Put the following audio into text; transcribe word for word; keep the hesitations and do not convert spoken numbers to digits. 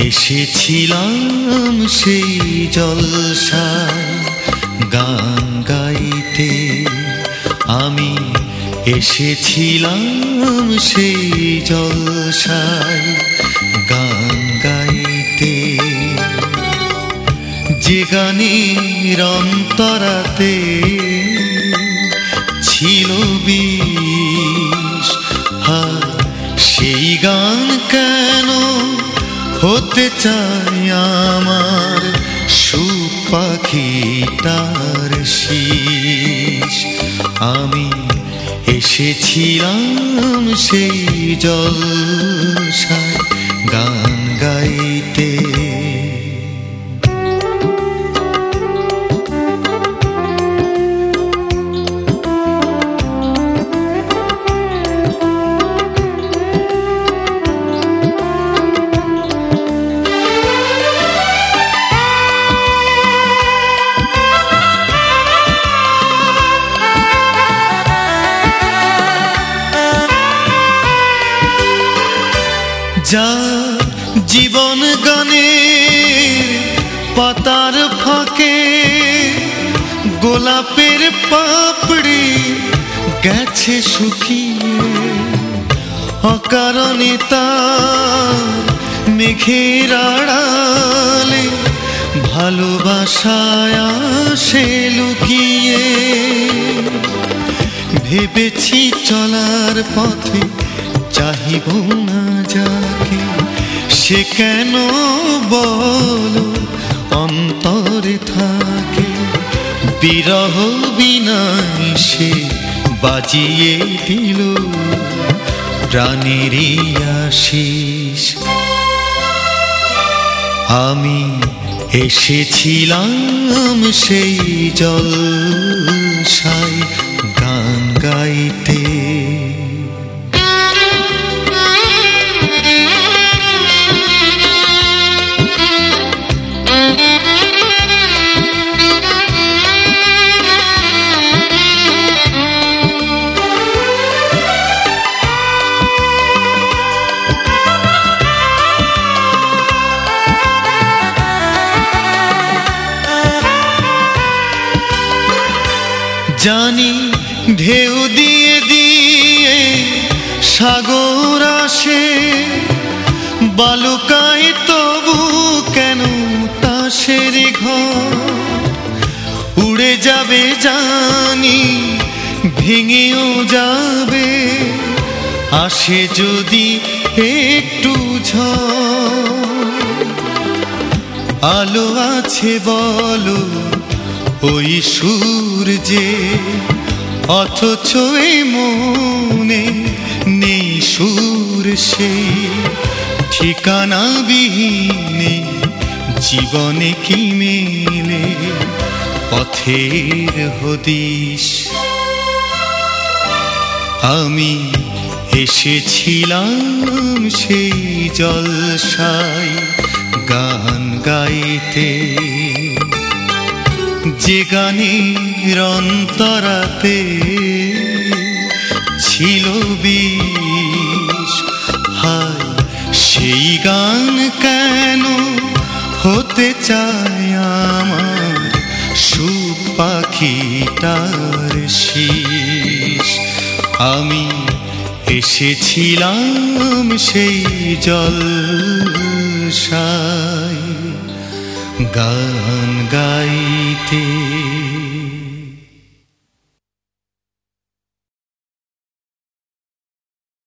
এসেছিলাম সেই জলসায় গান গাইতে, আমি এসেছিলাম সেই জলসায় গান গাইতে। যে গানের অন্তরাতে ছিল বিষ, হায় সেই গান কেন হতে চাই আমার সুপাখিটার শীষ। আমি এসেছিলাম সেই জলসায় গান গাইতে। যা জীবন গানের পাতার ফাঁকে গোলাপের পাপড়ি গেছে শুকিয়ে, অকারণে তার মেঘের আড়ালে ভালোবাসায় আসে লুকিয়ে। ভেবেছি চলার পথে চাহিব না যাকে, সে কেন বলো অন্তরে থাকে। বিরহ বিনাই সে বাজিয়ে দিল প্রাণেরই আশিস। আমি এসেছিলাম সেই জলসায় গান গাইতে। জানি ঢেউ দিয়ে দিয়ে সাগর আসে, বালুকায় তবু কেন তাসের ঘর। উড়ে যাবে জানি, ভেঙেও যাবে, আসে যদি একটু ঝড়। আলো আছে বলো ওই সূর্যে, অথচ এই মনে নেই সুর সেই। ঠিকানা বিহীনে জীবনে কি মেলে পথের হদিশ। আমি এসেছিলাম সেই জলসায় গান গাইতে। যে গানের অন্তরাতে ছিল বিষ, হায় সেই গান কেন হতে চায় আমার সুপাখিটার শীষ। আমি এসেছিলাম সেই জলসায় গান গাইতে।